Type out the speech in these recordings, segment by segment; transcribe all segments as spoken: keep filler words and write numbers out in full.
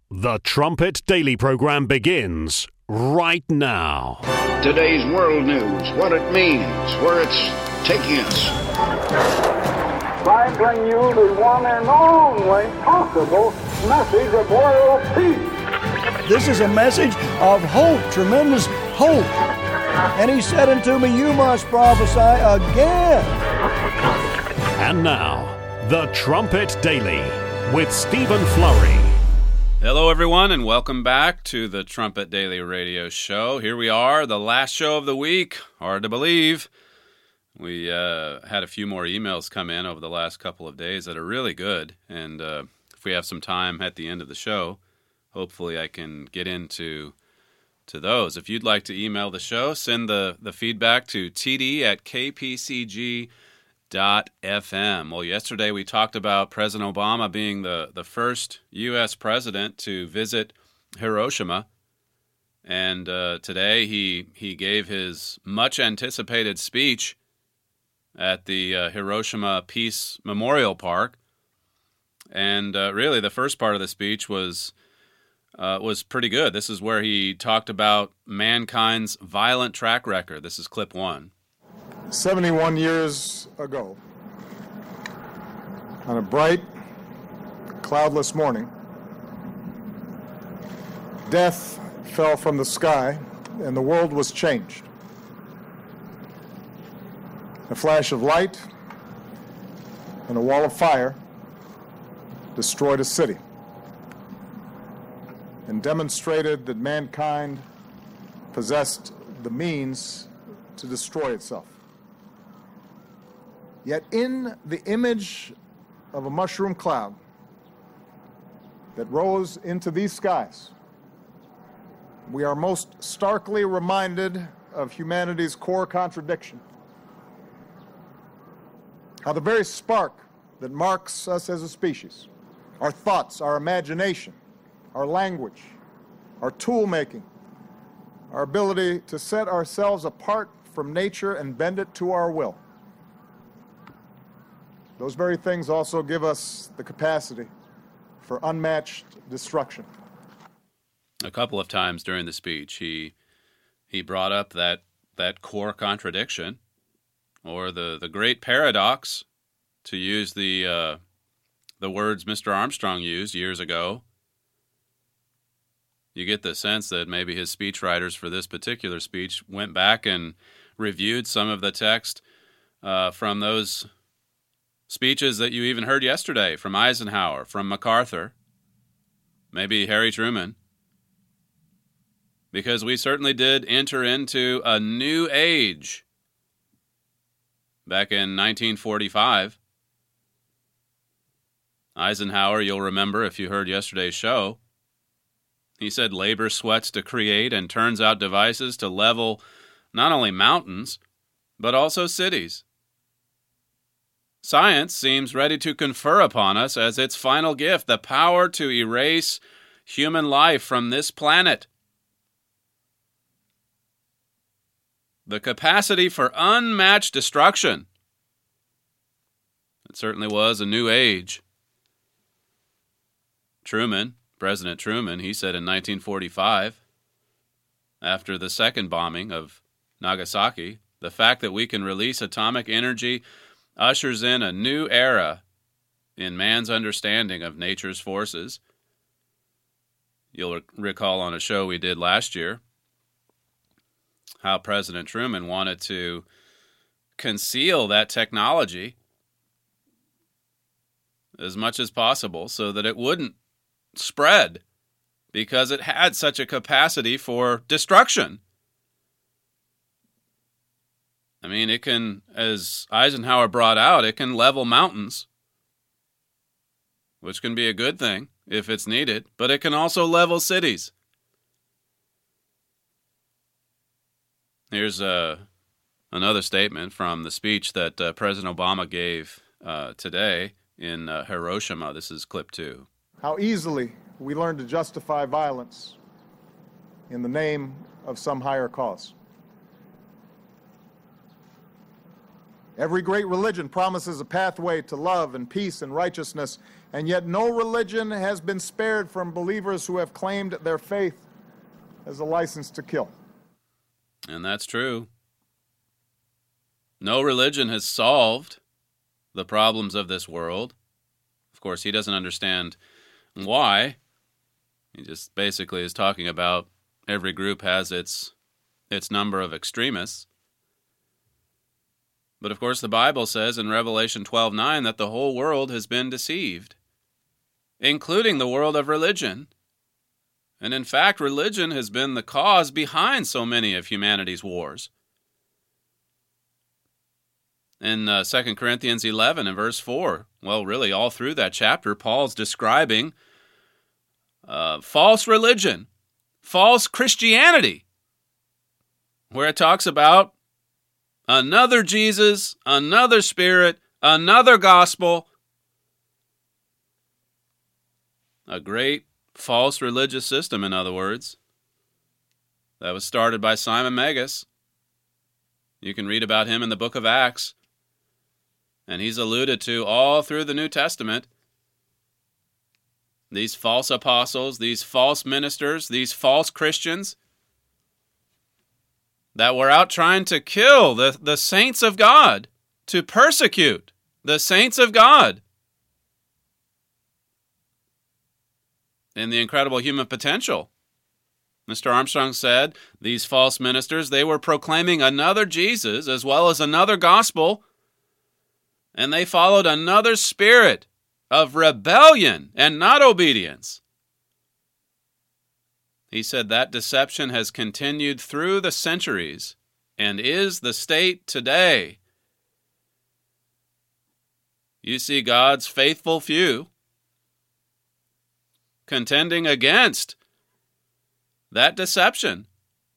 The Trumpet Daily program begins right now. Today's world news, what it means, where it's taking us. I bring you the one and only possible message of world peace. This is a message of hope, tremendous hope. And he said unto me, you must prophesy again. And now, The Trumpet Daily with Stephen Flurry. Hello, everyone, and welcome back to the Trumpet Daily Radio Show. Here we are, the last show of the week. Hard to believe. We uh, had a few more emails come in over the last couple of days that are really good, and uh, if we have some time at the end of the show, hopefully I can get into to those. If you'd like to email the show, send the, the feedback to t d at k p c g dot f m. Well, yesterday we talked about President Obama being the, the first U S president to visit Hiroshima, and uh, today he he gave his much-anticipated speech at the uh, Hiroshima Peace Memorial Park, and uh, really the first part of the speech was uh, was pretty good. This is where he talked about mankind's violent track record. This is clip one. seventy-one years ago, on a bright, cloudless morning, death fell from the sky and the world was changed. A flash of light and a wall of fire destroyed a city and demonstrated that mankind possessed the means to destroy itself. Yet in the image of a mushroom cloud that rose into these skies, we are most starkly reminded of humanity's core contradiction. How the very spark that marks us as a species, our thoughts, our imagination, our language, our tool-making, our ability to set ourselves apart from nature and bend it to our will, those very things also give us the capacity for unmatched destruction. A couple of times during the speech, he he brought up that that core contradiction, or the, the great paradox, to use the uh, the words Mister Armstrong used years ago. You get the sense that maybe his speechwriters for this particular speech went back and reviewed some of the text uh, from those speeches that you even heard yesterday from Eisenhower, from MacArthur, maybe Harry Truman, because we certainly did enter into a new age back in nineteen forty-five. Eisenhower, you'll remember if you heard yesterday's show, he said labor sweats to create and turns out devices to level not only mountains, but also cities. Science seems ready to confer upon us as its final gift the power to erase human life from this planet. The capacity for unmatched destruction. It certainly was a new age. Truman, President Truman, he said in nineteen forty-five, after the second bombing of Nagasaki, the fact that we can release atomic energy ushers in a new era in man's understanding of nature's forces. You'll recall on a show we did last year how President Truman wanted to conceal that technology as much as possible so that it wouldn't spread, because it had such a capacity for destruction. I mean, it can, as Eisenhower brought out, it can level mountains, which can be a good thing if it's needed, but it can also level cities. Here's uh, another statement from the speech that uh, President Obama gave uh, today in uh, Hiroshima. This is clip two. How easily we learn to justify violence in the name of some higher cause. Every great religion promises a pathway to love and peace and righteousness, and yet no religion has been spared from believers who have claimed their faith as a license to kill. And that's true. No religion has solved the problems of this world. Of course, he doesn't understand why. He just basically is talking about every group has its its number of extremists. But of course, the Bible says in Revelation twelve nine that the whole world has been deceived, including the world of religion. And in fact, religion has been the cause behind so many of humanity's wars. In uh, Second Corinthians eleven and verse four, well, really all through that chapter, Paul's describing uh, false religion, false Christianity, where it talks about another Jesus, another Spirit, another gospel. A great false religious system, in other words, that was started by Simon Magus. You can read about him in the book of Acts, and he's alluded to all through the New Testament. These false apostles, these false ministers, these false Christians that were out trying to kill the, the saints of God, to persecute the saints of God. In the incredible human potential, Mister Armstrong said, these false ministers, they were proclaiming another Jesus as well as another gospel, and they followed another spirit of rebellion and not obedience. He said that deception has continued through the centuries and is the state today. You see God's faithful few contending against that deception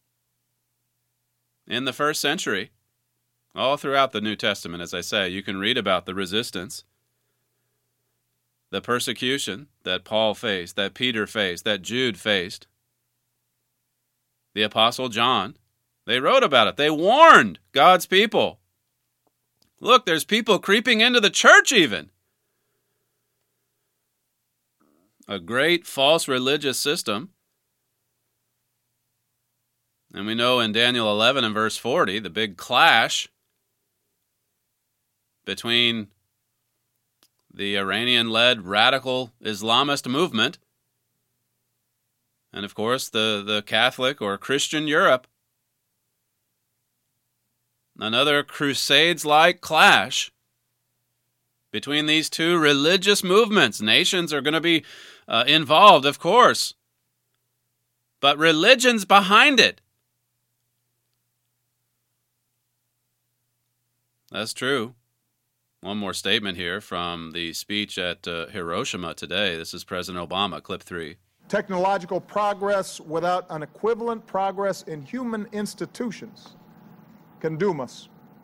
in the first century. All throughout the New Testament, as I say, you can read about the resistance, the persecution that Paul faced, that Peter faced, that Jude faced. The Apostle John, they wrote about it. They warned God's people. Look, there's people creeping into the church even. A great false religious system. And we know in Daniel eleven and verse forty, the big clash between the Iranian-led radical Islamist movement and, of course, the, the Catholic or Christian Europe. Another Crusades-like clash between these two religious movements. Nations are going to be uh, involved, of course, but religion's behind it. That's true. One more statement here from the speech at uh, Hiroshima today. This is President Obama, clip three. Technological progress without an equivalent progress in human institutions can doom us.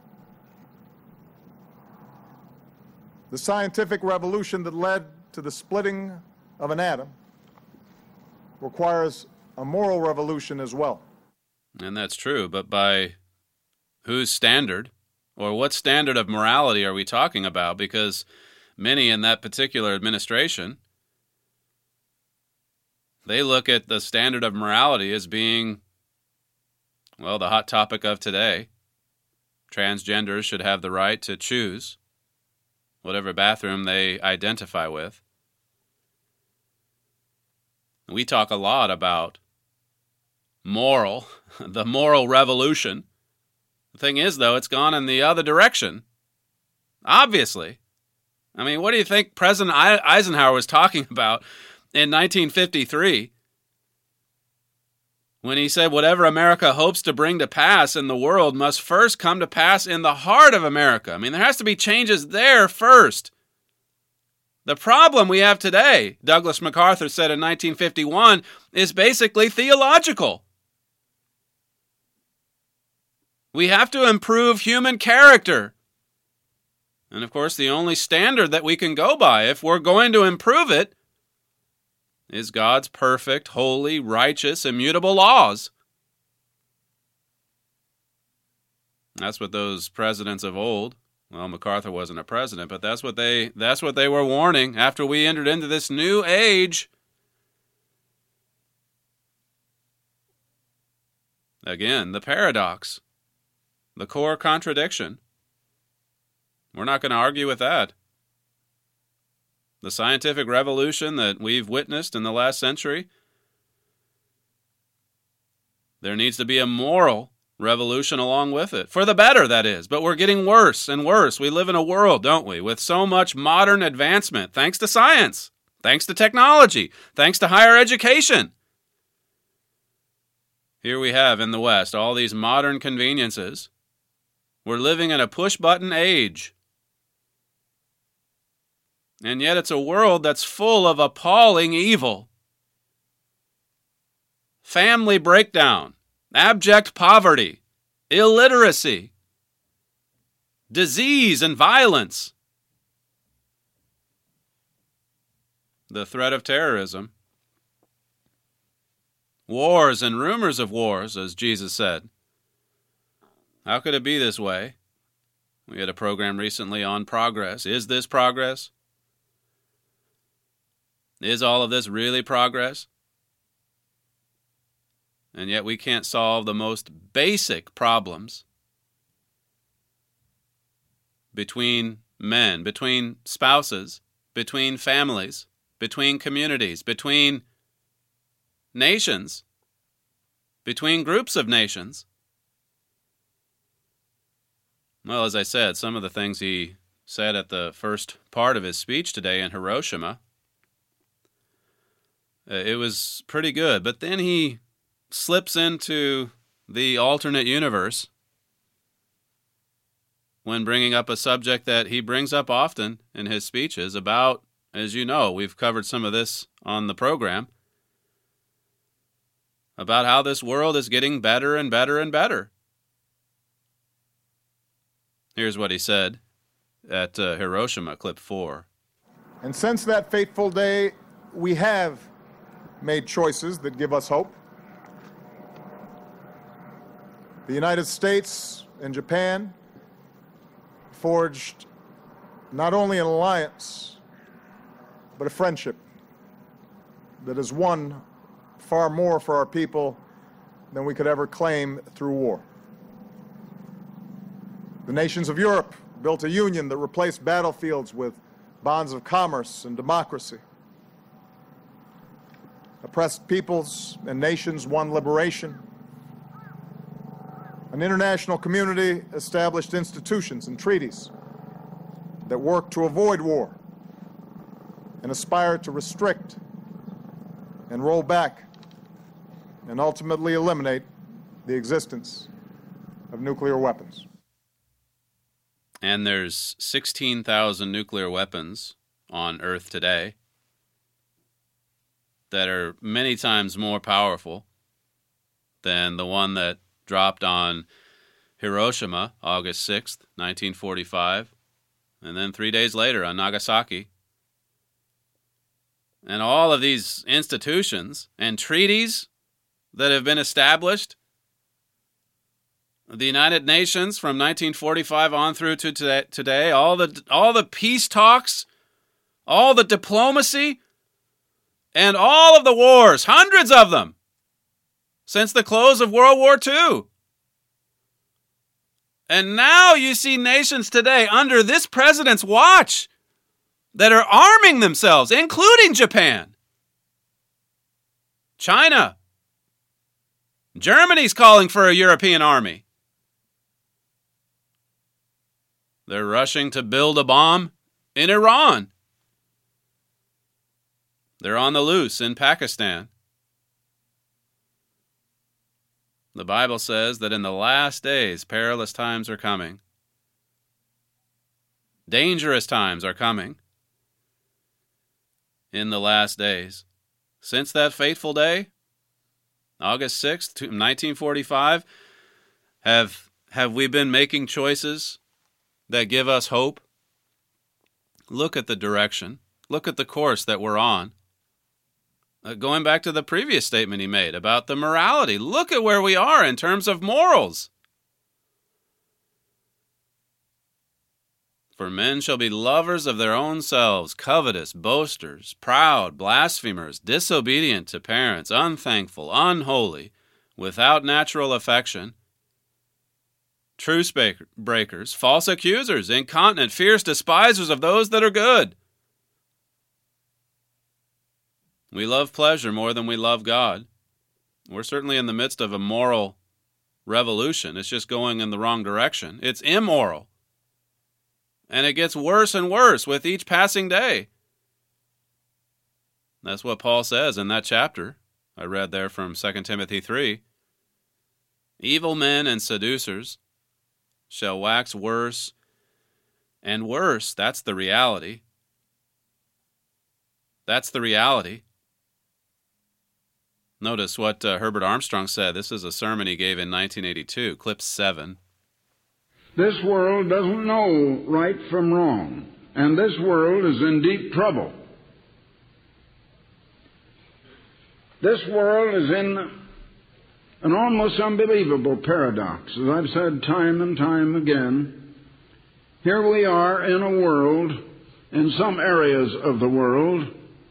The scientific revolution that led to the splitting of an atom requires a moral revolution as well. And that's true, but by whose standard? Or what standard of morality are we talking about? Because many in that particular administration, they look at the standard of morality as being, well, the hot topic of today. Transgenders should have the right to choose whatever bathroom they identify with. We talk a lot about moral, the moral revolution. The thing is, though, it's gone in the other direction. Obviously. I mean, what do you think President Eisenhower was talking about in nineteen fifty-three when he said whatever America hopes to bring to pass in the world must first come to pass in the heart of America? I mean, there has to be changes there first. The problem we have today, Douglas MacArthur said in nineteen fifty-one, is basically theological. We have to improve human character. And of course, the only standard that we can go by, if we're going to improve it, is God's perfect, holy, righteous, immutable laws. That's what those presidents of old Well, MacArthur wasn't a president, but that's what they that's what they were warning after we entered into this new age. Again, the paradox, the core contradiction. We're not going to argue with that. The scientific revolution that we've witnessed in the last century, there needs to be a moral revolution along with it. For the better, that is. But we're getting worse and worse. We live in a world, don't we, with so much modern advancement, thanks to science, thanks to technology, thanks to higher education. Here we have in the West all these modern conveniences. We're living in a push-button age. And yet it's a world that's full of appalling evil. Family breakdown, abject poverty, illiteracy, disease and violence, the threat of terrorism, wars and rumors of wars, as Jesus said. How could it be this way? We had a program recently on progress. Is this progress? Is all of this really progress? And yet we can't solve the most basic problems between men, between spouses, between families, between communities, between nations, between groups of nations. Well, as I said, some of the things he said at the first part of his speech today in Hiroshima, uh, it was pretty good. But then he slips into the alternate universe when bringing up a subject that he brings up often in his speeches about, as you know, we've covered some of this on the program, about how this world is getting better and better and better. Here's what he said at uh, Hiroshima, clip four. And since that fateful day, we have made choices that give us hope. The United States and Japan forged not only an alliance, but a friendship that has won far more for our people than we could ever claim through war. The nations of Europe built a union that replaced battlefields with bonds of commerce and democracy. Oppressed peoples and nations won liberation. An international community established institutions and treaties that work to avoid war and aspire to restrict and roll back and ultimately eliminate the existence of nuclear weapons. And there's sixteen thousand nuclear weapons on Earth today that are many times more powerful than the one that dropped on Hiroshima, August sixth, nineteen forty-five, and then three days later on Nagasaki. And all of these institutions and treaties that have been established, the United Nations from nineteen forty-five on through to today, all the all the peace talks, all the diplomacy, and all of the wars, hundreds of them, since the close of World War Two. And now you see nations today under this president's watch that are arming themselves, including Japan, China. Germany's calling for a European army. They're rushing to build a bomb in Iran. They're on the loose in Pakistan. The Bible says that in the last days, perilous times are coming. Dangerous times are coming in the last days. Since that fateful day, August sixth, nineteen forty-five, have, have we been making choices that give us hope? Look at the direction. Look at the course that we're on. Uh, going back to the previous statement he made about the morality, look at where we are in terms of morals. For men shall be lovers of their own selves, covetous, boasters, proud, blasphemers, disobedient to parents, unthankful, unholy, without natural affection, truce breakers, false accusers, incontinent, fierce, despisers of those that are good. We love pleasure more than we love God. We're certainly in the midst of a moral revolution. It's just going in the wrong direction. It's immoral. And it gets worse and worse with each passing day. That's what Paul says in that chapter I read there from Second Timothy three. Evil men and seducers shall wax worse and worse. That's the reality. That's the reality. Notice what uh, Herbert Armstrong said. This is a sermon he gave in nineteen eighty-two, clip seven. This world doesn't know right from wrong, and this world is in deep trouble. This world is in an almost unbelievable paradox. As I've said time and time again, here we are in a world, in some areas of the world,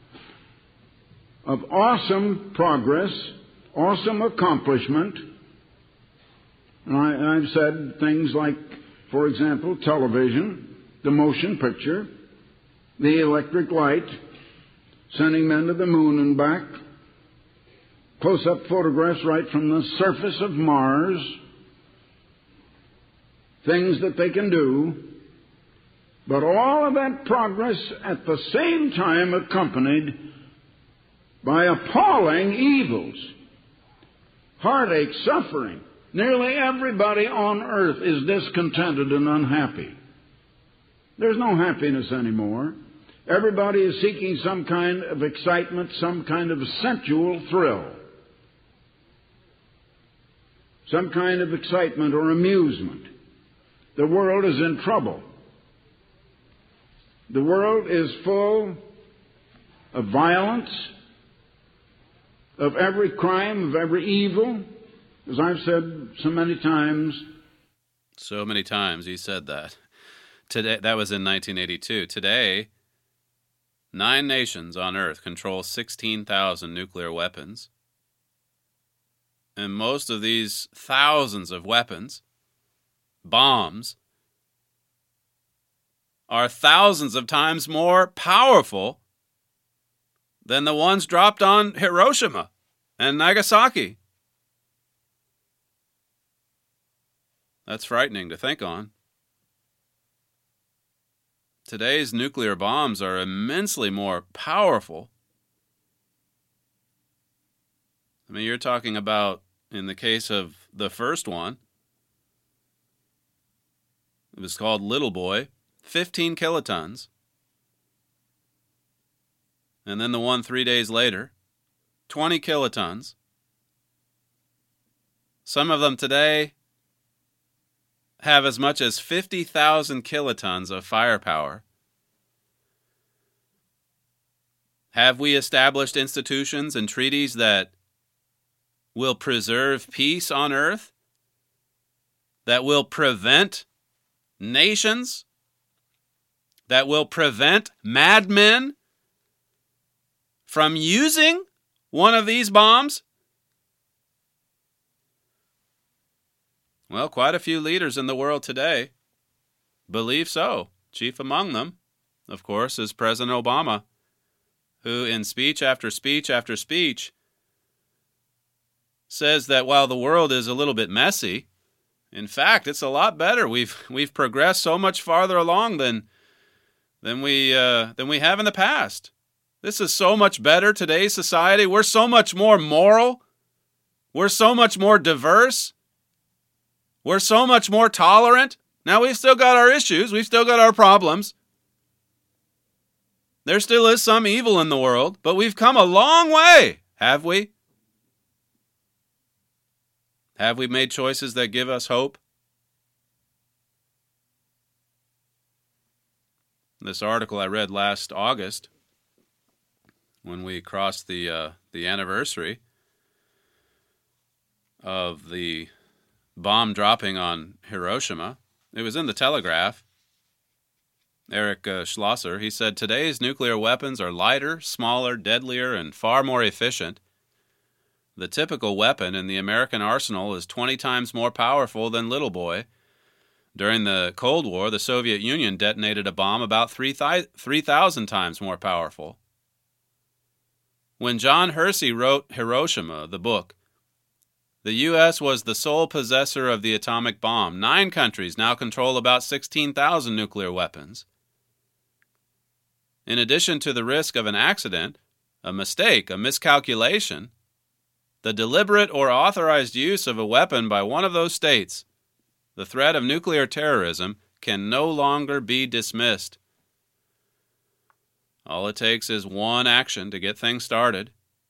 of awesome progress, awesome accomplishment. And I, I've said things like, for example, television, the motion picture, the electric light, sending men to the moon and back, close-up photographs right from the surface of Mars, things that they can do, but all of that progress at the same time accompanied by appalling evils, heartache, suffering. Nearly everybody on earth is discontented and unhappy. There's no happiness anymore. Everybody is seeking some kind of excitement, some kind of sensual thrill, some kind of excitement or amusement. The world is in trouble. The world is full of violence, of every crime, of every evil. As I've said so many times. So many times he said that. Today, that was in nineteen eighty-two. Today, nine nations on Earth control sixteen thousand nuclear weapons. And most of these thousands of weapons, bombs, are thousands of times more powerful than the ones dropped on Hiroshima and Nagasaki. That's frightening to think on. Today's nuclear bombs are immensely more powerful. I mean, you're talking about, in the case of the first one, it was called Little Boy, fifteen kilotons. And then the one three days later, twenty kilotons. Some of them today have as much as fifty thousand kilotons of firepower. Have we established institutions and treaties that will preserve peace on earth? That will prevent nations? That will prevent madmen from using one of these bombs? Well, quite a few leaders in the world today believe so. Chief among them, of course, is President Obama, who in speech after speech after speech says that while the world is a little bit messy, in fact, it's a lot better. We've we've progressed so much farther along than than we uh, than we have in the past. This is so much better, today's society. We're so much more moral. We're so much more diverse. We're so much more tolerant. Now, we've still got our issues. We've still got our problems. There still is some evil in the world, but we've come a long way, have we? Have we made choices that give us hope? This article I read last August, when we crossed the uh, the anniversary of the bomb dropping on Hiroshima. It was in the Telegraph. Eric uh, Schlosser. He said, today's nuclear weapons are lighter, smaller, deadlier, and far more efficient. The typical weapon in the American arsenal is twenty times more powerful than Little Boy. During the Cold War, the Soviet Union detonated a bomb about three thousand times more powerful. When John Hersey wrote Hiroshima, the book, the U S was the sole possessor of the atomic bomb. Nine countries now control about sixteen thousand nuclear weapons. In addition to the risk of an accident, a mistake, a miscalculation, the deliberate or authorized use of a weapon by one of those states, the threat of nuclear terrorism can no longer be dismissed. All it takes is one action to get things started.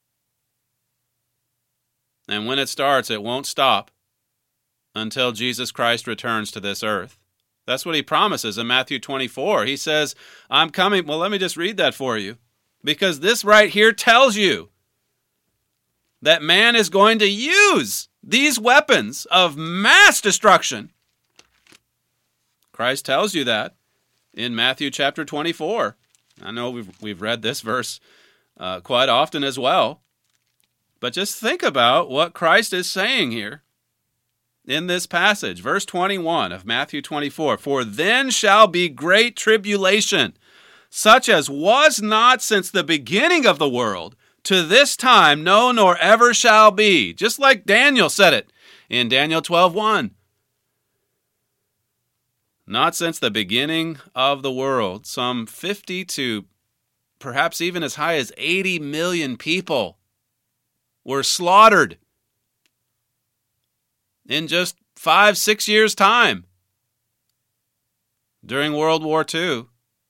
And when it starts, it won't stop until Jesus Christ returns to this earth. That's what he promises in Matthew twenty-four. He says, I'm coming. Well, let me just read that for you, because this right here tells you that man is going to use these weapons of mass destruction. Christ tells you that in Matthew chapter twenty-four. I know we've, we've read this verse uh, quite often as well. But just think about what Christ is saying here in this passage. Verse twenty-one of Matthew twenty-four. For then shall be great tribulation, such as was not since the beginning of the world, to this time, no, nor ever shall be. Just like Daniel said it in Daniel twelve one. Not since the beginning of the world, some fifty to perhaps even as high as eighty million people were slaughtered in just five, six years' time during World War Two.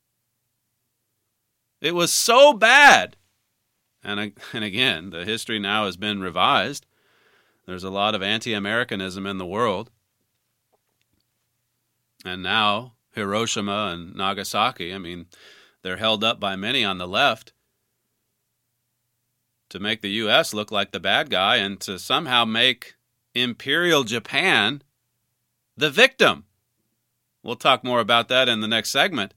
It was so bad. And, and again, the history now has been revised. There's a lot of anti-Americanism in the world. And now Hiroshima and Nagasaki, I mean, they're held up by many on the left to make the U S look like the bad guy and to somehow make Imperial Japan the victim. We'll talk more about that in the next segment.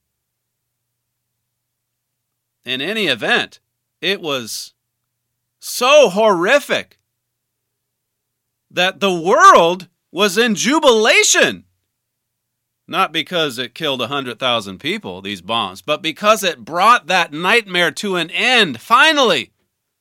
In any event, it was so horrific that the world was in jubilation. Not because it killed one hundred thousand people, these bombs, but because it brought that nightmare to an end, finally.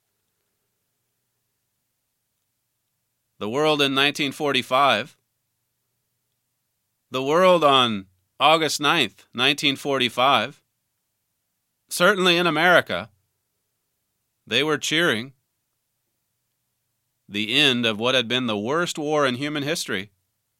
The world in nineteen forty-five, the world on August ninth, nineteen forty-five, certainly in America, they were cheering the end of what had been the worst war in human history.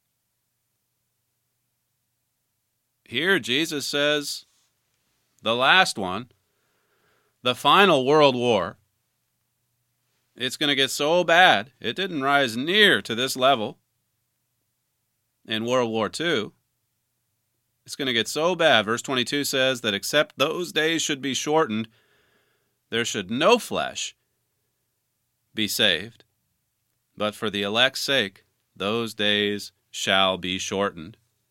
Here Jesus says, the last one, the final world war, it's going to get so bad, it didn't rise near to this level in World War Two. It's going to get so bad, verse twenty-two says, that except those days should be shortened, there should no flesh be saved. But for the elect's sake, those days shall be shortened.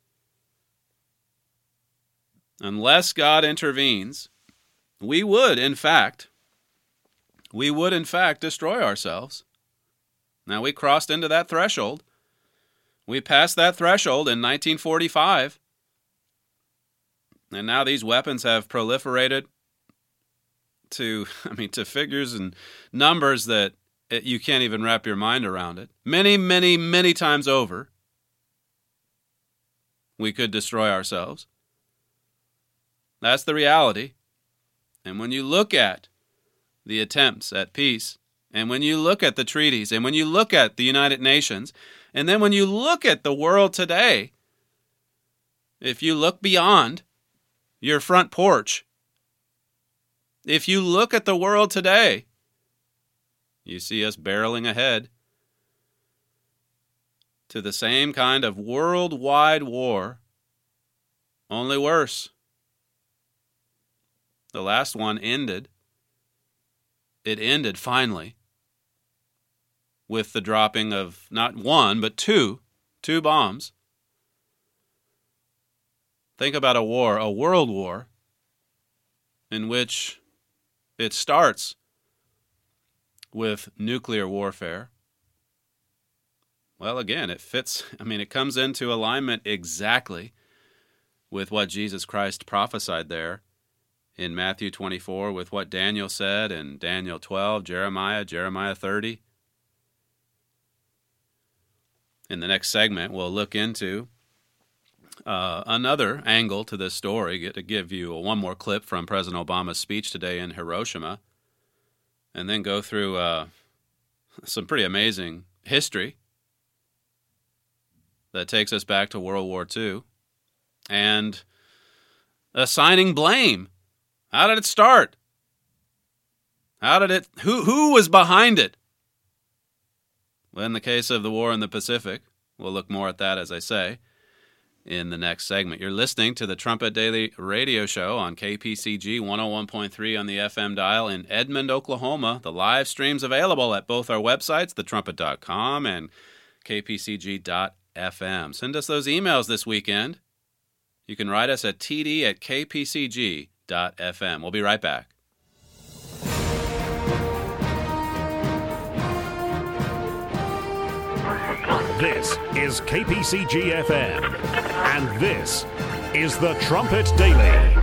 Unless God intervenes, we would, in fact, we would, in fact, destroy ourselves. Now, we crossed into that threshold. We passed that threshold in nineteen forty-five. And now these weapons have proliferated to, I mean, to figures and numbers that it, you can't even wrap your mind around it. Many, many, many times over, we could destroy ourselves. That's the reality. And when you look at the attempts at peace, and when you look at the treaties, and when you look at the United Nations, and then when you look at the world today, if you look beyond your front porch, if you look at the world today, you see us barreling ahead to the same kind of worldwide war, only worse. The last one ended. It ended finally with the dropping of not one, but two, two bombs. Think about a war, a world war, in which it starts with nuclear warfare. Well, again, it fits, I mean, it comes into alignment exactly with what Jesus Christ prophesied there in Matthew twenty-four, with what Daniel said in Daniel twelve, Jeremiah, Jeremiah thirty. In the next segment, we'll look into uh, another angle to this story, get to give you a, one more clip from President Obama's speech today in Hiroshima, and then go through uh, some pretty amazing history that takes us back to World War Two, and assigning blame. How did it start? How did it, who, who was behind it? Well, in the case of the war in the Pacific, we'll look more at that, as I say, in the next segment. You're listening to the Trumpet Daily Radio Show on K P C G one oh one point three on the F M dial in Edmond, Oklahoma. The live stream's available at both our websites, the trumpet dot com and K P C G dot F M. Send us those emails this weekend. You can write us at T D at K P C G dot F M. We'll be right back. This is K P C G F M, and this is the Trumpet Daily.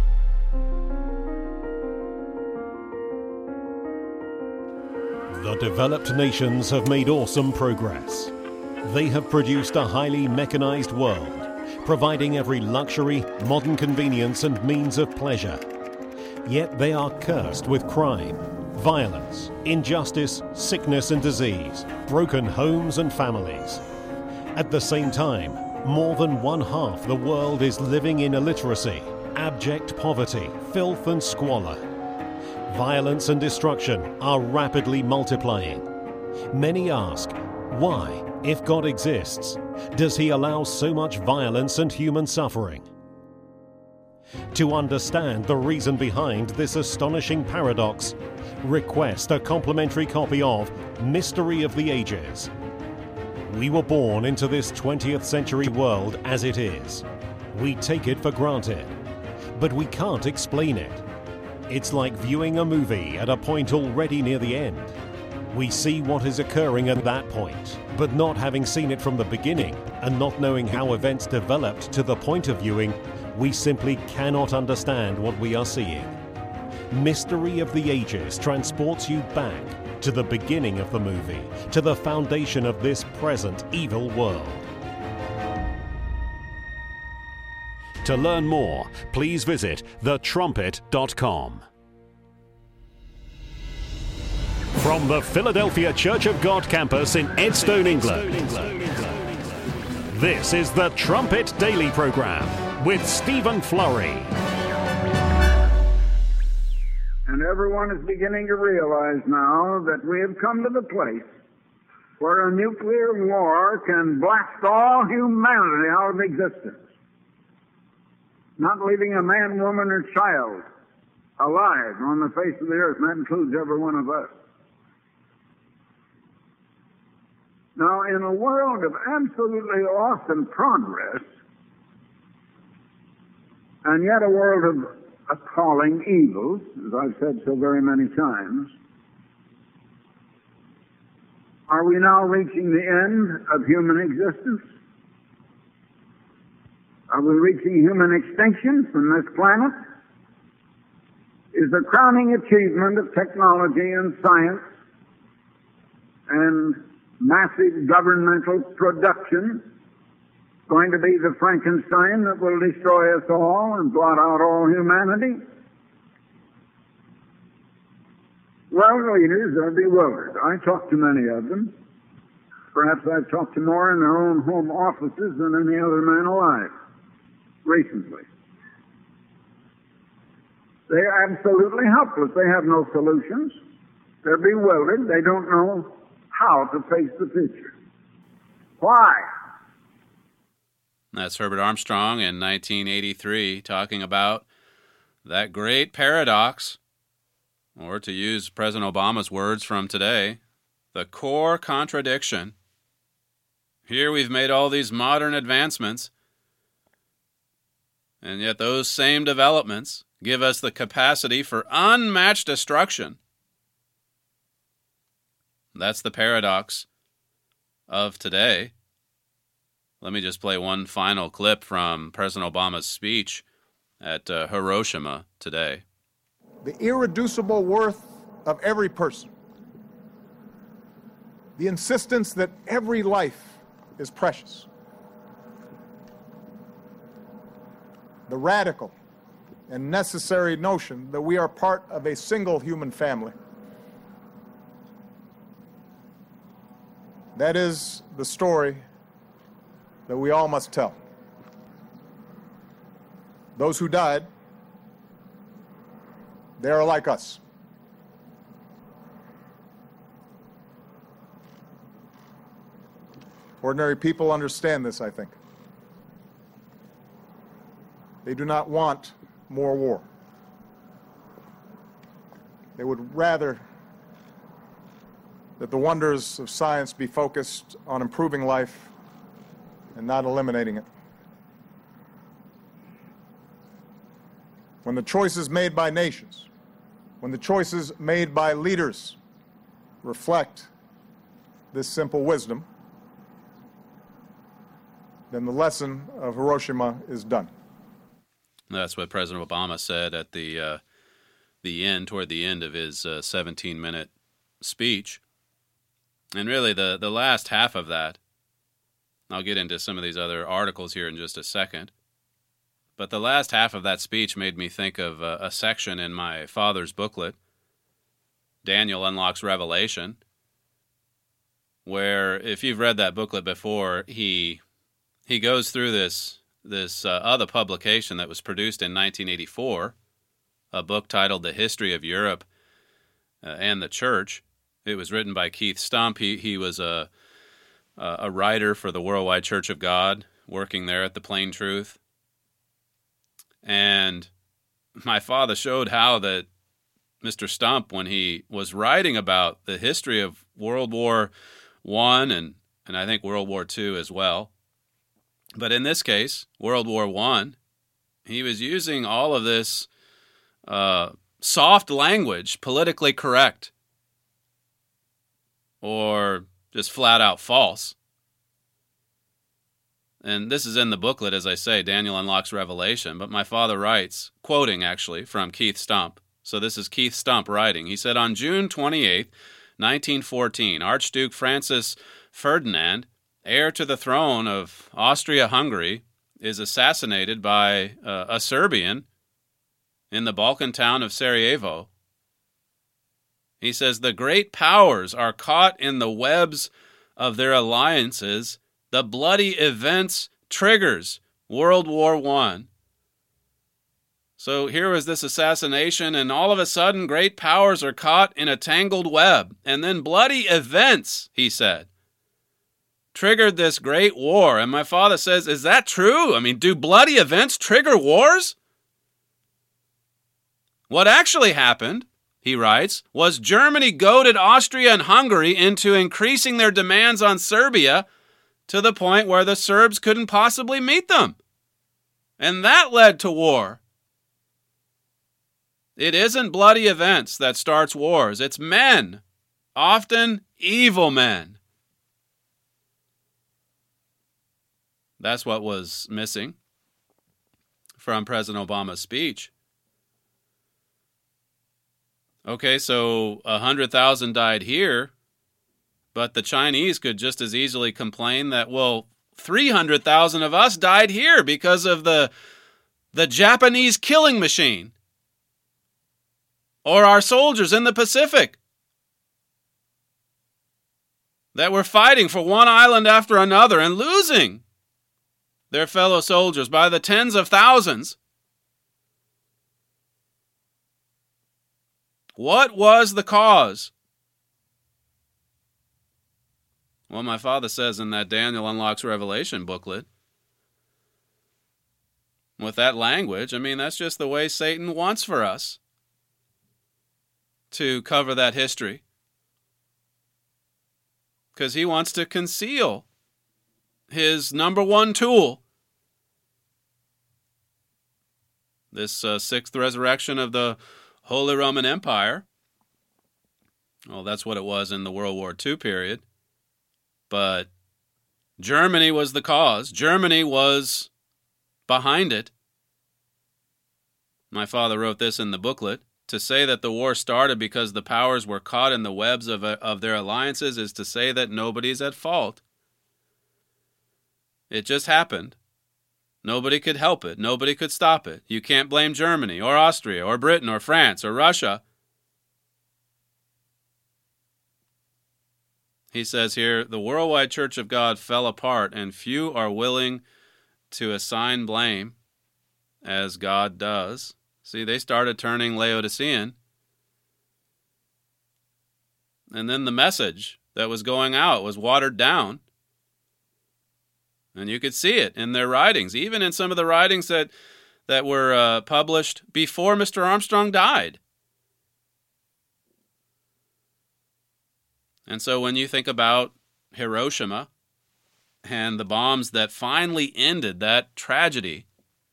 The developed nations have made awesome progress. They have produced a highly mechanized world, providing every luxury, modern convenience, and means of pleasure. Yet they are cursed with crime, violence, injustice, sickness and disease, broken homes and families. At the same time, more than one half the world is living in illiteracy, abject poverty, filth and squalor. Violence and destruction are rapidly multiplying. Many ask, why, if God exists, does he allow so much violence and human suffering? To understand the reason behind this astonishing paradox, request a complimentary copy of Mystery of the Ages. We were born into this twentieth century world as it is. We take it for granted, but we can't explain it. It's like viewing a movie at a point already near the end. We see what is occurring at that point, but not having seen it from the beginning and not knowing how events developed to the point of viewing, we simply cannot understand what we are seeing. Mystery of the Ages transports you back to the beginning of the movie, to the foundation of this present evil world. To learn more, please visit the trumpet dot com. From the Philadelphia Church of God campus in Edstone, England, this is the Trumpet Daily Program with Stephen Flurry. And everyone is beginning to realize now that we have come to the place where a nuclear war can blast all humanity out of existence, not leaving a man, woman, or child alive on the face of the earth, and that includes every one of us. Now, in a world of absolutely awesome progress, and yet a world of appalling evils, as I've said so very many times, are we now reaching the end of human existence? Are we reaching human extinction from this planet? Is the crowning achievement of technology and science and massive governmental production going to be the Frankenstein that will destroy us all and blot out all humanity? World leaders are bewildered. I talked to many of them. Perhaps I've talked to more in their own home offices than any other man alive recently. They are absolutely helpless. They have no solutions. They're bewildered. They don't know how to face the future. Why? That's Herbert Armstrong in nineteen eighty-three talking about that great paradox, or to use President Obama's words from today, the core contradiction. Here we've made all these modern advancements, And yet those same developments give us the capacity for unmatched destruction. That's the paradox of today. Let me just play one final clip from President Obama's speech at uh, Hiroshima today. The irreducible worth of every person, the insistence that every life is precious, the radical and necessary notion that we are part of a single human family. That is the story that we all must tell. Those who died, they are like us. Ordinary people understand this, I think. They do not want more war. They would rather that the wonders of science be focused on improving life and not eliminating it. When the choices made by nations, when the choices made by leaders reflect this simple wisdom, then the lesson of Hiroshima is done. That's what President Obama said at the uh, the end, toward the end of his uh, seventeen-minute speech. And really, the, the last half of that, I'll get into some of these other articles here in just a second, but the last half of that speech made me think of a, a section in my father's booklet, Daniel Unlocks Revelation, where, if you've read that booklet before, he he goes through this this uh, other publication that was produced in nineteen eighty-four, a book titled The History of Europe uh, and the Church. It was written by Keith Stump. He, he was a, a writer for the Worldwide Church of God, working there at the Plain Truth. And my father showed how that Mister Stump, when he was writing about the history of World War One and, and I think World War Two as well, but in this case, World War One, he was using all of this uh, soft language, politically correct, or just flat out false. And this is in the booklet, as I say, Daniel Unlocks Revelation, but my father writes, quoting actually from Keith Stump. So this is Keith Stump writing. He said, on June twenty-eighth, nineteen fourteen, Archduke Francis Ferdinand, heir to the throne of Austria-Hungary, is assassinated by uh, a Serbian in the Balkan town of Sarajevo. He says, the great powers are caught in the webs of their alliances. The bloody events triggers World War One. So here was this assassination, and all of a sudden, great powers are caught in a tangled web. And then bloody events, he said, triggered this great war. And my father says, is that true? I mean, do bloody events trigger wars? What actually happened, he writes, was Germany goaded Austria and Hungary into increasing their demands on Serbia to the point where the Serbs couldn't possibly meet them. And that led to war. It isn't bloody events that starts wars. It's men, often evil men. That's what was missing from President Obama's speech. Okay, so one hundred thousand died here, but the Chinese could just as easily complain that, well, three hundred thousand of us died here because of the, the Japanese killing machine. Or our soldiers in the Pacific that were fighting for one island after another and losing their fellow soldiers by the tens of thousands. What was the cause? Well, my father says in that Daniel Unlocks Revelation booklet, with that language, I mean, that's just the way Satan wants for us to cover that history. Because he wants to conceal his number one tool this uh, sixth resurrection of the Holy Roman Empire. Well, that's what it was in the World War Two period. But Germany was the cause. Germany was behind it. My father wrote this in the booklet. To say that the war started because the powers were caught in the webs of, of their alliances is to say that nobody's at fault. It just happened. Nobody could help it. Nobody could stop it. You can't blame Germany or Austria or Britain or France or Russia. He says here, the worldwide Church of God fell apart, and few are willing to assign blame, as God does. See, they started turning Laodicean. And then the message that was going out was watered down. And you could see it in their writings, even in some of the writings that, that were uh, published before Mister Armstrong died. And so when you think about Hiroshima and the bombs that finally ended that tragedy,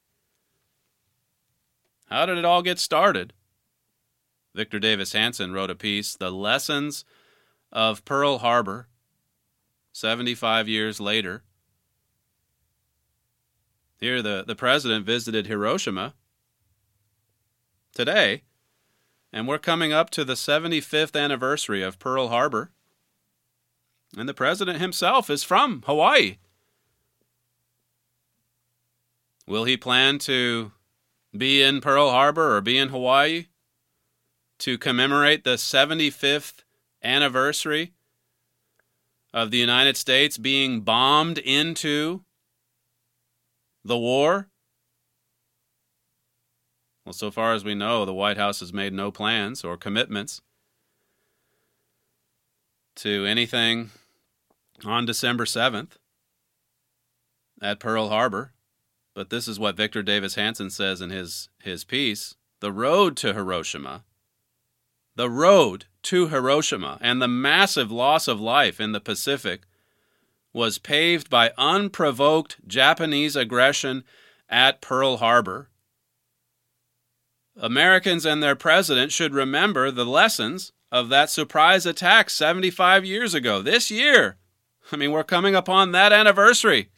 how did it all get started? Victor Davis Hanson wrote a piece, The Lessons of Pearl Harbor, seventy-five years later. Here, the, the president visited Hiroshima today, and we're coming up to the seventy-fifth anniversary of Pearl Harbor. And the president himself is from Hawaii. Will he plan to be in Pearl Harbor or be in Hawaii to commemorate the seventy-fifth anniversary of the United States being bombed into the war? Well, so far as we know, the White House has made no plans or commitments to anything on December seventh at Pearl Harbor. But this is what Victor Davis Hanson says in his, his piece. The road to Hiroshima, the road to Hiroshima and the massive loss of life in the Pacific was paved by unprovoked Japanese aggression at Pearl Harbor. Americans and their president should remember the lessons of that surprise attack seventy-five years ago. This year, I mean, we're coming upon that anniversary.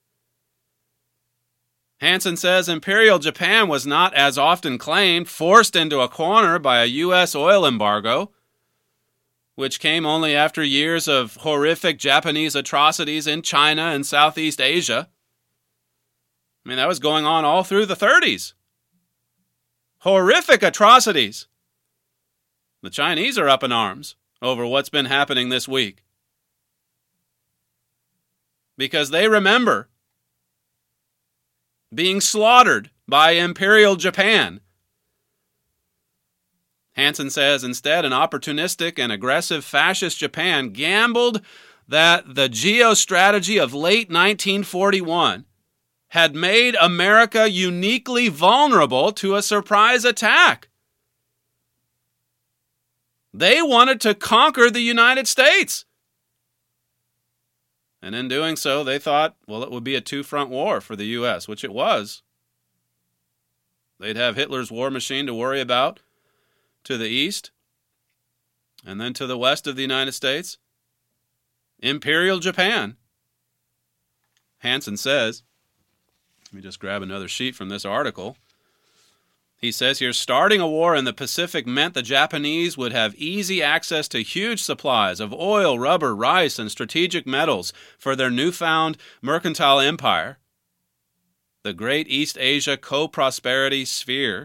Hansen says Imperial Japan was not, as often claimed, forced into a corner by a U S oil embargo, which came only after years of horrific Japanese atrocities in China and Southeast Asia. I mean, that was going on all through the thirties. Horrific atrocities. The Chinese are up in arms over what's been happening this week, because they remember being slaughtered by Imperial Japan. Hansen says instead, an opportunistic and aggressive fascist Japan gambled that the geostrategy of late nineteen forty-one had made America uniquely vulnerable to a surprise attack. They wanted to conquer the United States. And in doing so, they thought, well, it would be a two-front war for the U S, which it was. They'd have Hitler's war machine to worry about to the east, and then to the west of the United States, Imperial Japan. Hansen says, let me just grab another sheet from this article. He says here, starting a war in the Pacific meant the Japanese would have easy access to huge supplies of oil, rubber, rice, and strategic metals for their newfound mercantile empire, the Great East Asia Co-Prosperity Sphere.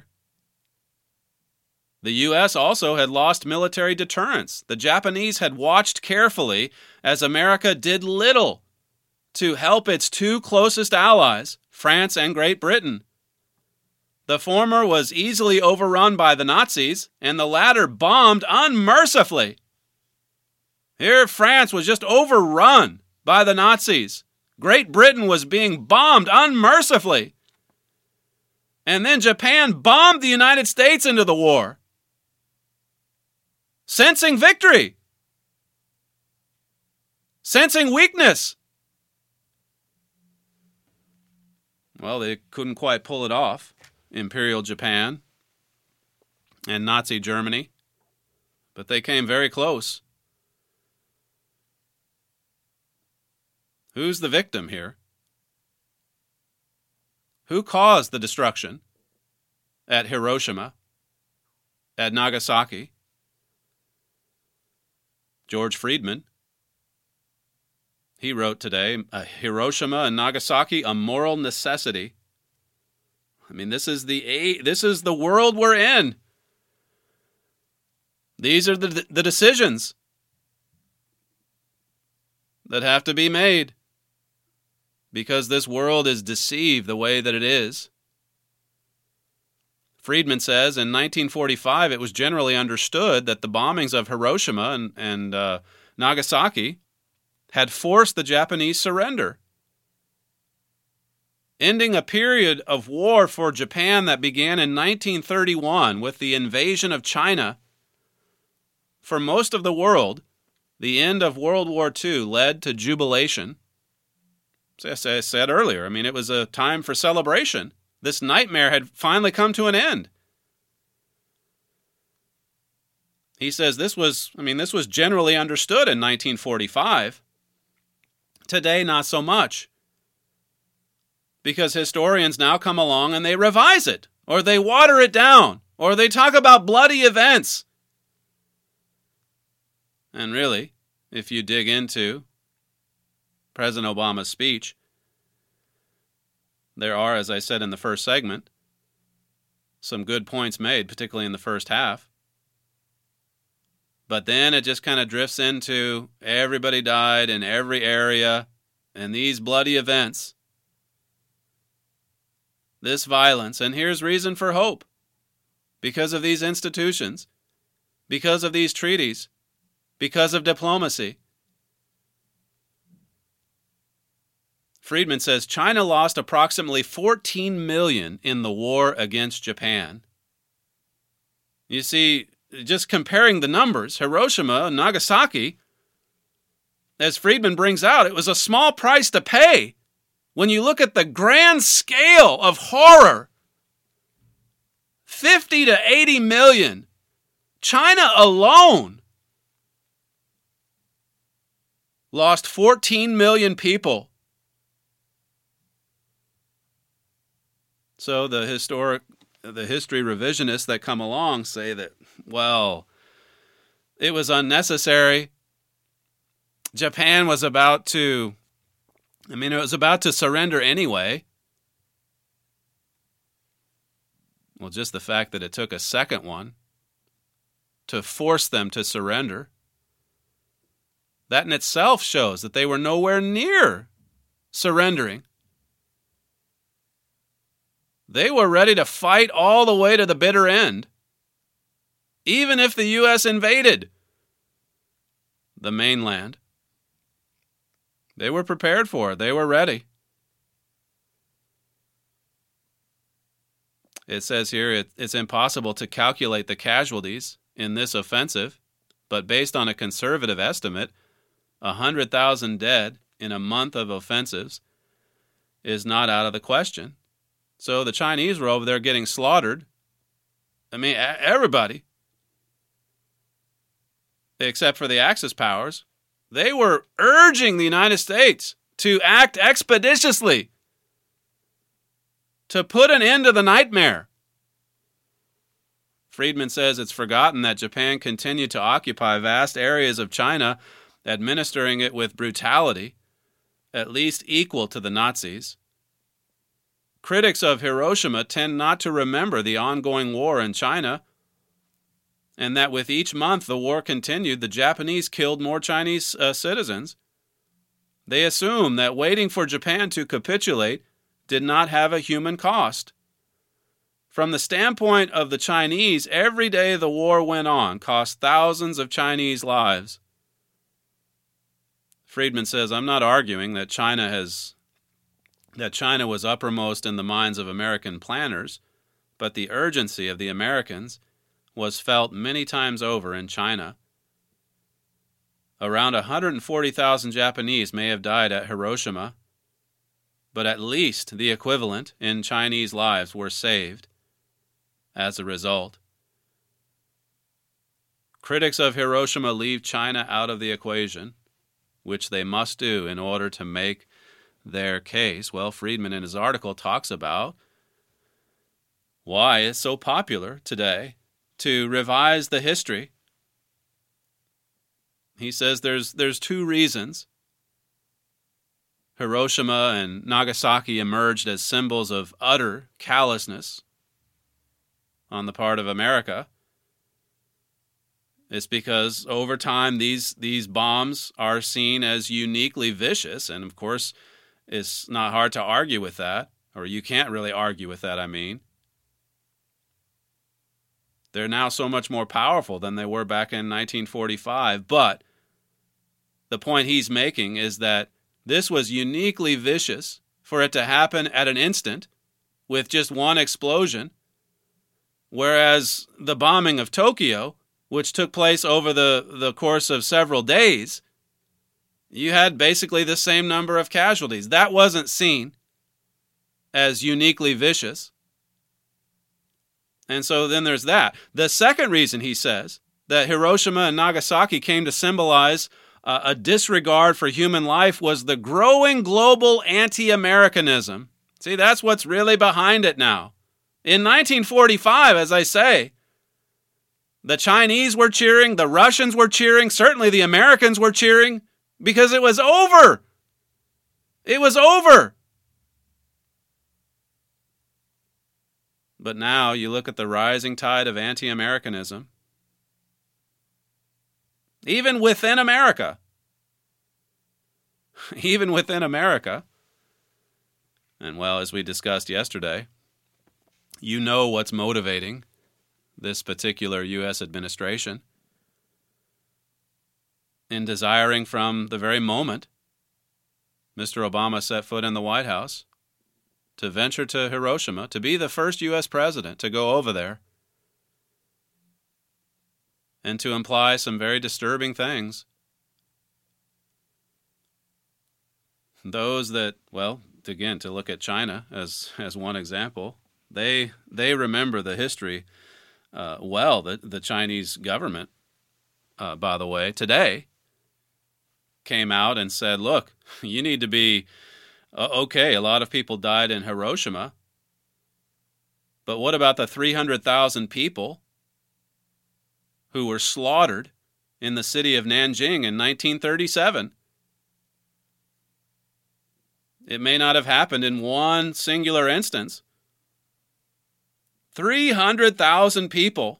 The U S also had lost military deterrence. The Japanese had watched carefully as America did little to help its two closest allies, France and Great Britain. The former was easily overrun by the Nazis, and the latter bombed unmercifully. Here, France was just overrun by the Nazis. Great Britain was being bombed unmercifully. And then Japan bombed the United States into the war, sensing victory, sensing weakness. Well, they couldn't quite pull it off. Imperial Japan and Nazi Germany, but they came very close. Who's the victim here? Who caused the destruction at Hiroshima, at Nagasaki? George Friedman. He wrote today, Hiroshima and Nagasaki, a moral necessity. I mean, this is the this is the world we're in. These are the the decisions that have to be made because this world is deceived the way that it is. Friedman says in nineteen forty-five it was generally understood that the bombings of Hiroshima and, and uh, Nagasaki had forced the Japanese surrender, ending a period of war for Japan that began in nineteen thirty-one with the invasion of China. For most of the world, the end of World War Two led to jubilation. As I said earlier, I mean, it was a time for celebration. This nightmare had finally come to an end. He says this was, I mean, this was generally understood in nineteen forty-five. Today, not so much. Because historians now come along and they revise it, or they water it down, or they talk about bloody events. And really, if you dig into President Obama's speech, there are, as I said in the first segment, some good points made, particularly in the first half. But then it just kind of drifts into everybody died in every area, and these bloody events, this violence, and here's reason for hope. Because of these institutions, because of these treaties, because of diplomacy. Friedman says China lost approximately fourteen million in the war against Japan. You see, just comparing the numbers, Hiroshima and Nagasaki, as Friedman brings out, it was a small price to pay when you look at the grand scale of horror. fifty to eighty million. China alone lost fourteen million people. So the historic, the history revisionists that come along say that, well, it was unnecessary. Japan was about to, I mean, it was about to surrender anyway. Well, just the fact that it took a second one to force them to surrender, that in itself shows that they were nowhere near surrendering. They were ready to fight all the way to the bitter end, even if the U S invaded the mainland. They were prepared for it. They were ready. It says here it, it's impossible to calculate the casualties in this offensive, but based on a conservative estimate, one hundred thousand dead in a month of offensives is not out of the question. So the Chinese were over there getting slaughtered. I mean, everybody, except for the Axis powers, they were urging the United States to act expeditiously, to put an end to the nightmare. Friedman says it's forgotten that Japan continued to occupy vast areas of China, administering it with brutality, at least equal to the Nazis. Critics of Hiroshima tend not to remember the ongoing war in China, and that with each month the war continued, the Japanese killed more Chinese uh, citizens. They assume that waiting for Japan to capitulate did not have a human cost. From the standpoint of the Chinese, every day the war went on cost thousands of Chinese lives. Friedman says, I'm not arguing that China has that China was uppermost in the minds of American planners, but the urgency of the Americans was felt many times over in China. Around one hundred forty thousand Japanese may have died at Hiroshima, but at least the equivalent in Chinese lives were saved as a result. Critics of Hiroshima leave China out of the equation, which they must do in order to make their case. Well, Friedman in his article talks about why it's so popular today to revise the history. He says there's there's two reasons Hiroshima and Nagasaki emerged as symbols of utter callousness on the part of America. It's because over time these these bombs are seen as uniquely vicious, and of course it's not hard to argue with that, or you can't really argue with that, I mean. They're now so much more powerful than they were back in nineteen forty-five, but the point he's making is that this was uniquely vicious for it to happen at an instant with just one explosion, whereas the bombing of Tokyo, which took place over the, the course of several days, you had basically the same number of casualties. That wasn't seen as uniquely vicious. And so then there's that. The second reason, he says, that Hiroshima and Nagasaki came to symbolize uh, a disregard for human life was the growing global anti-Americanism. See, that's what's really behind it now. In nineteen forty-five, as I say, the Chinese were cheering, the Russians were cheering, certainly the Americans were cheering, because it was over. It was over. But now you look at the rising tide of anti-Americanism, even within America. Even within America. And well, as we discussed yesterday, you know what's motivating this particular U S administration in desiring from the very moment Mister Obama set foot in the White House to venture to Hiroshima, to be the first U S president to go over there, and to imply some very disturbing things. Those that, well, again, to look at China as as one example, they they remember the history uh, well. The, the Chinese government, uh, by the way, today came out and said, look, you need to be, uh, okay, a lot of people died in Hiroshima, but what about the three hundred thousand people who were slaughtered in the city of Nanjing in nineteen thirty-seven? It may not have happened in one singular instance. three hundred thousand people.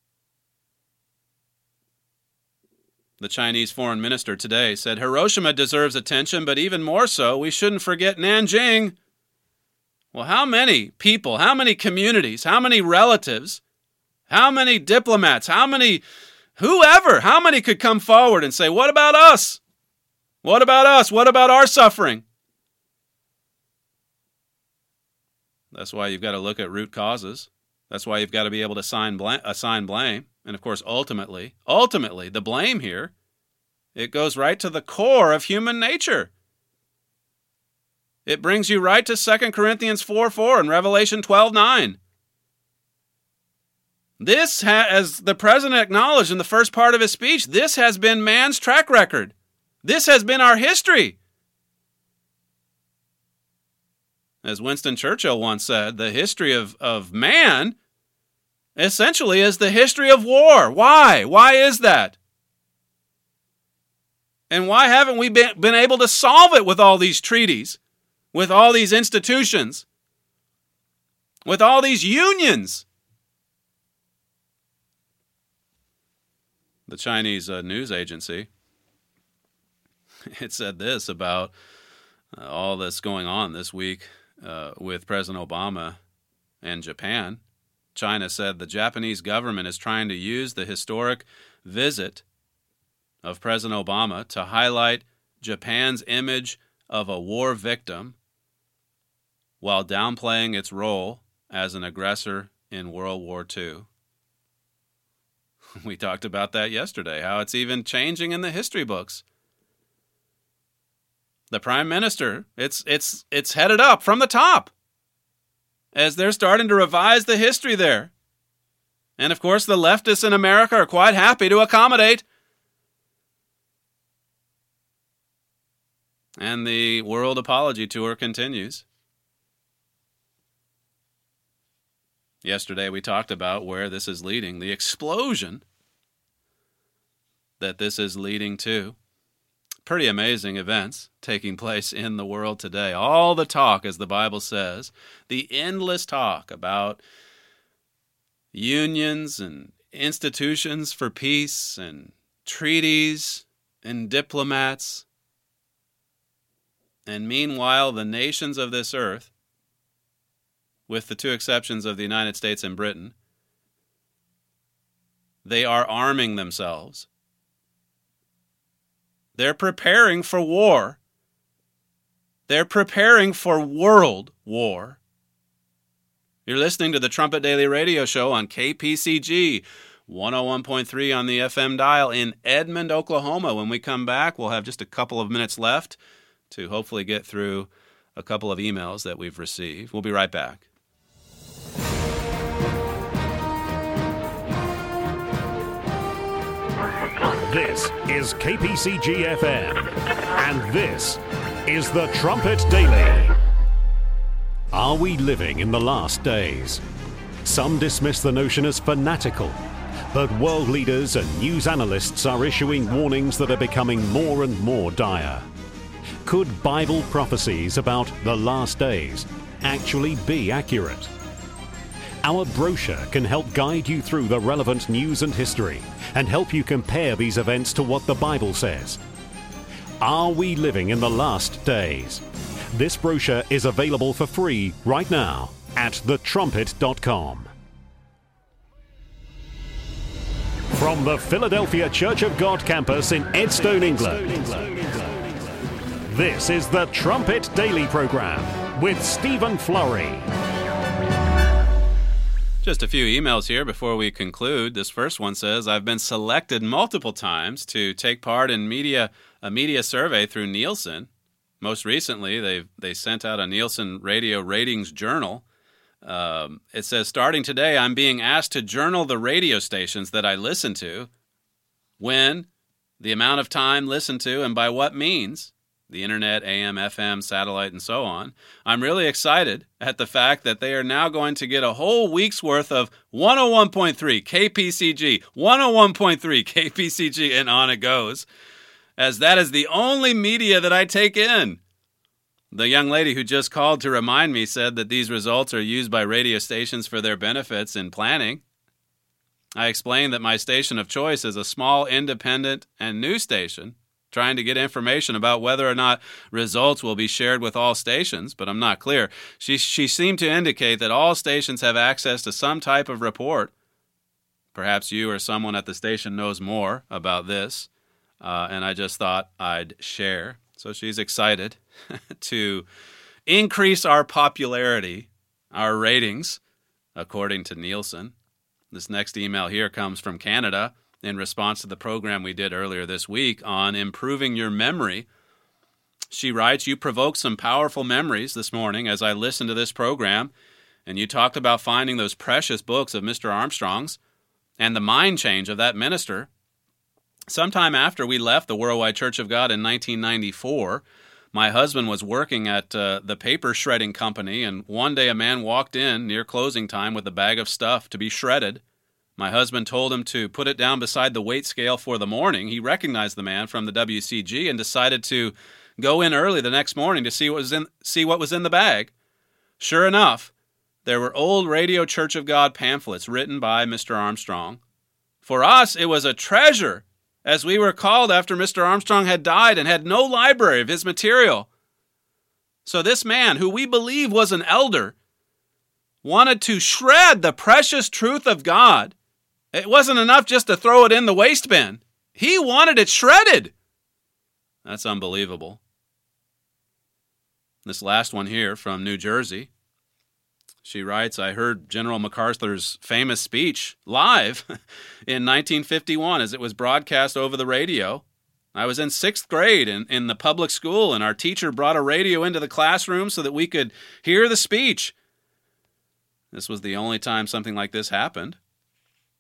The Chinese foreign minister today said Hiroshima deserves attention, but even more so, we shouldn't forget Nanjing. Well, how many people, how many communities, how many relatives, how many diplomats, how many, whoever, how many could come forward and say, what about us? What about us? What about our suffering? That's why you've got to look at root causes. That's why you've got to be able to assign blame, assign blame. And of course, ultimately, ultimately, the blame here, it goes right to the core of human nature. It brings you right to Second Corinthians four four and Revelation twelve nine. This, ha- as the president acknowledged in the first part of his speech, this has been man's track record. This has been our history. As Winston Churchill once said, the history of, of man essentially is the history of war. Why? Why is that? And why haven't we been, been able to solve it with all these treaties, with all these institutions, with all these unions? The Chinese uh, news agency, it said this about uh, all this going on this week uh, with President Obama and Japan. China said the Japanese government is trying to use the historic visit of President Obama to highlight Japan's image of a war victim while downplaying its role as an aggressor in World War Two. We talked about that yesterday, how it's even changing in the history books. The Prime Minister, it's it's it's headed up from the top as they're starting to revise the history there. And of course, the leftists in America are quite happy to accommodate. And the World Apology Tour continues. Yesterday we talked about where this is leading, the explosion that this is leading to. Pretty amazing events taking place in the world today. All the talk, as the Bible says, the endless talk about unions and institutions for peace and treaties and diplomats. And meanwhile, the nations of this earth, with the two exceptions of the United States and Britain, they are arming themselves. They're preparing for war. They're preparing for world war. You're listening to the Trumpet Daily Radio Show on K P C G, one oh one point three on the F M dial in Edmond, Oklahoma. When we come back, we'll have just a couple of minutes left to hopefully get through a couple of emails that we've received. We'll be right back. This is K P C G F M, and this is the Trumpet Daily. Are we living in the last days? Some dismiss the notion as fanatical, but world leaders and news analysts are issuing warnings that are becoming more and more dire. Could Bible prophecies about the last days actually be accurate? Our brochure can help guide you through the relevant news and history and help you compare these events to what the Bible says. Are we living in the last days? This brochure is available for free right now at the trumpet dot com. From the Philadelphia Church of God campus in Edstone, England, this is the Trumpet Daily Program with Stephen Flurry. Just a few emails here before we conclude. This first one says, I've been selected multiple times to take part in media a media survey through Nielsen. Most recently, they they sent out a Nielsen Radio Ratings Journal. Um, it says, starting today, I'm being asked to journal the radio stations that I listen to, when, the amount of time listened to, and by what means. The internet, A M, F M, satellite, and so on. I'm really excited at the fact that they are now going to get a whole week's worth of one oh one point three K P C G, one oh one point three K P C G, and on it goes, as that is the only media that I take in. The young lady who just called to remind me said that these results are used by radio stations for their benefits in planning. I explained that my station of choice is a small, independent, and new station, trying to get information about whether or not results will be shared with all stations, but I'm not clear. She she seemed to indicate that all stations have access to some type of report. Perhaps you or someone at the station knows more about this, uh, and I just thought I'd share. So she's excited to increase our popularity, our ratings, according to Nielsen. This next email here comes from Canada, in response to the program we did earlier this week on improving your memory. She writes, you provoked some powerful memories this morning as I listened to this program, and you talked about finding those precious books of Mister Armstrong's and the mind change of that minister. Sometime after we left the Worldwide Church of God in nineteen ninety-four, my husband was working at uh, the paper shredding company, and one day a man walked in near closing time with a bag of stuff to be shredded. My husband told him to put it down beside the weight scale for the morning. He recognized the man from the W C G and decided to go in early the next morning to see what was in, see what was in the bag. Sure enough, there were old Radio Church of God pamphlets written by Mister Armstrong. For us, it was a treasure, as we were called after Mister Armstrong had died and had no library of his material. So this man, who we believe was an elder, wanted to shred the precious truth of God. It wasn't enough just to throw it in the waste bin. He wanted it shredded. That's unbelievable. This last one here from New Jersey. She writes, I heard General MacArthur's famous speech live in nineteen fifty-one as it was broadcast over the radio. I was in sixth grade in, in the public school, and our teacher brought a radio into the classroom so that we could hear the speech. This was the only time something like this happened.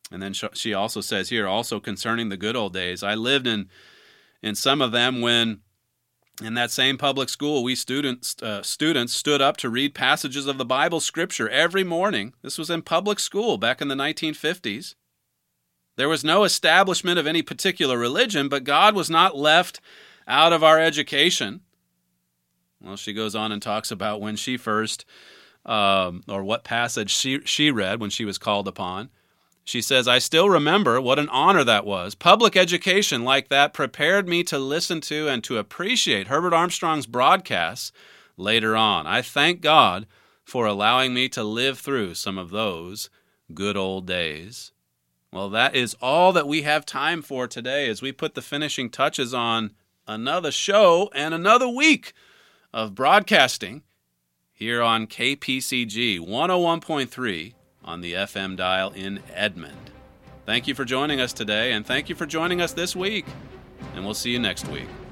And then she also says here, also concerning the good old days, I lived in in some of them when, in that same public school, we students uh, students stood up to read passages of the Bible scripture every morning. This was in public school back in the nineteen fifties. There was no establishment of any particular religion, but God was not left out of our education. Well, she goes on and talks about when she first, um, or what passage she, she read when she was called upon. She says, I still remember what an honor that was. Public education like that prepared me to listen to and to appreciate Herbert Armstrong's broadcasts later on. I thank God for allowing me to live through some of those good old days. Well, that is all that we have time for today as we put the finishing touches on another show and another week of broadcasting here on K P C G one oh one point three on the F M dial in Edmond. Thank you for joining us today, and thank you for joining us this week, and we'll see you next week.